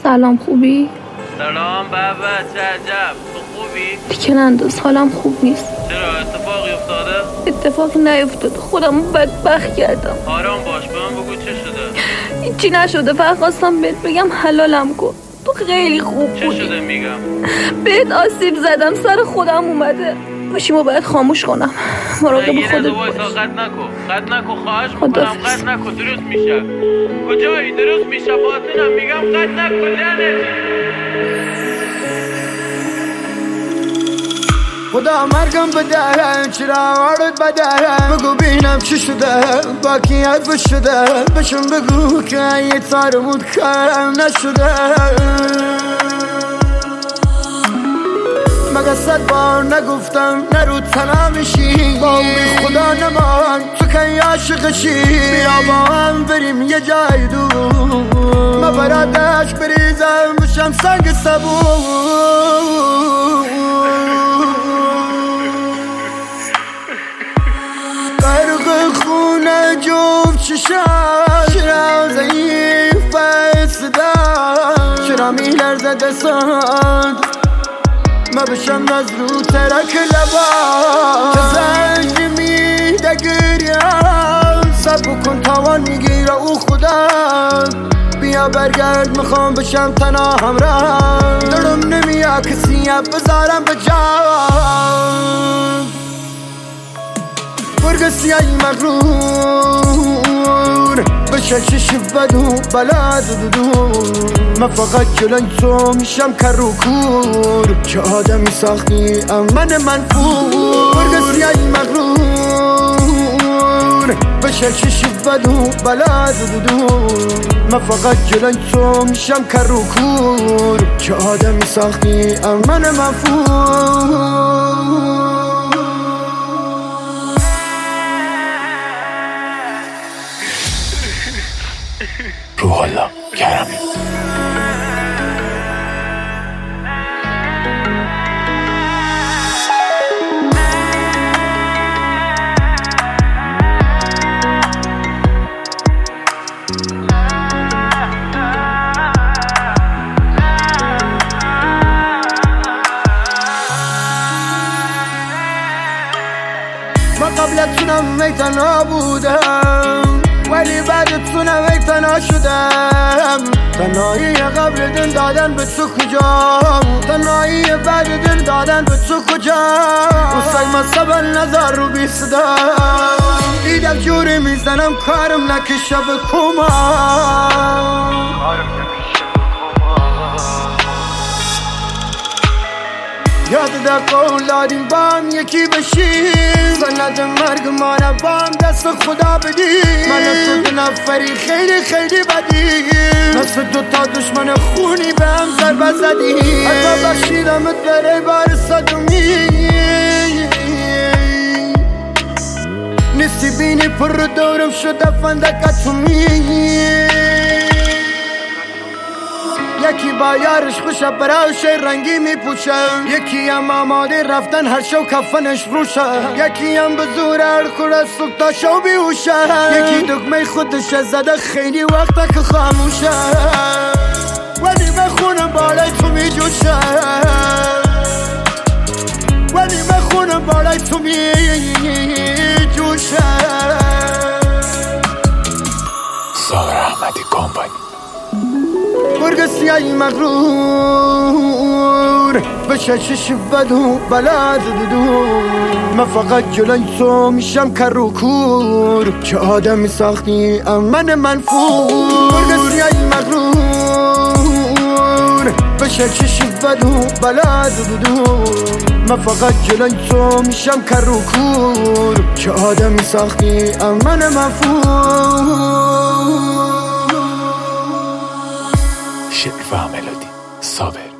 سلام، خوبی؟ سلام بابا، چه عجب، تو خوبی؟ دیگه ننداز، حالم خوب نیست. چرا اتفاقی افتاده؟ اتفاقی نیفتاد، خودم بدبخت کردم. آرام باش، به من بگو چه شده؟ هیچی نشده، فقط خواستم بهت بگم حلالم کن. تو خیلی خوب چه بودی. شده میگم؟ بهت آسیب زدم، سر خودم اومده. گوشیمو باید خاموش کنم. مراقب خودت باش. قد نکن خواهش میکنم، قد نکن، درست میشه. کجایی؟ درست میشه باطنم، میگم قد نکن جانت. خدا مرگم بده، چرا وارد بده، بگو بینم چی شده، با کی حرف شده، بشم بگو که یه تارمود کارم نشده. مگه 100 بار نگفتم نرو تنها میشی، با بی خدا نمان تو که عاشقشی. بیا با هم بریم یه جای دور، ما برادش بریزم بشم سنگ صبور. غرق خونه جفت چشم، چرا ضعیف صدا، چرا میلرزه دستان، ما بشم از رو ترک لبا. که زنگ میده گریم، سب کن تاوان میگیره او خدا. بیا برگرد میخوام بشم تنها همراه، دلم نمیاد کسی بذارم به جان. برگ سیای مغرور بشه چش بدو بلا دودو، من فقط جلوی تو میشم کر و کور، که آدمی ساختی من منفور. برگ سیای مغرور بشه چش بدو بلا دودو، من فقط جلوی تو میشم کر و کور، که آدمی ساختی من منفور. روح الله کرمی. ما قبلتونم میتنا بودم، ولی بعدتونم تنها شدم. تنهایی قبل دن دادن به تو کجا، تنهایی بعد دن دادن به تو کجا. اصلا ما صبر نظر رو بی صدا، دیدم جوری میزنم کارم نکشه به کما. یاد در قول دادیم با هم یکی بشیم، سند مرگ مانه با هم دست خدا بدیم. من تو 2 نفری خیلی خیلی بدیم، مثل 2 تا دشمن خونی به هم ضربه زدیم. حتی بخشیدمت برای بار صدومی، نیستی بینی پر دورم شده فندکتومی. یکی با یارش خوشه براش رنگی میپوشه، یکی هم آماده رفتن هر شو کفنش روشه، یکی هم به زور هر خوره صبح تا شو بیوشه، یکی دکمه خودش زده خیلی وقتا که خاموشه، ولی به خونم بالای تو میجوشه، ولی به خونم بالای تو میجوشه. ساغر احمدی کمپانی. برگ سیای مغرور بشه چش بدو بلا دودو، من فقط جلوی تو میشم کر و کور، که آدمی ساختی من منفور. برگ سیای مغرور بشه چش بدو بلا دودو، من فقط جلوی تو میشم کر و کور، که آدمی ساختی من منفور. شعر و ملودی صابر.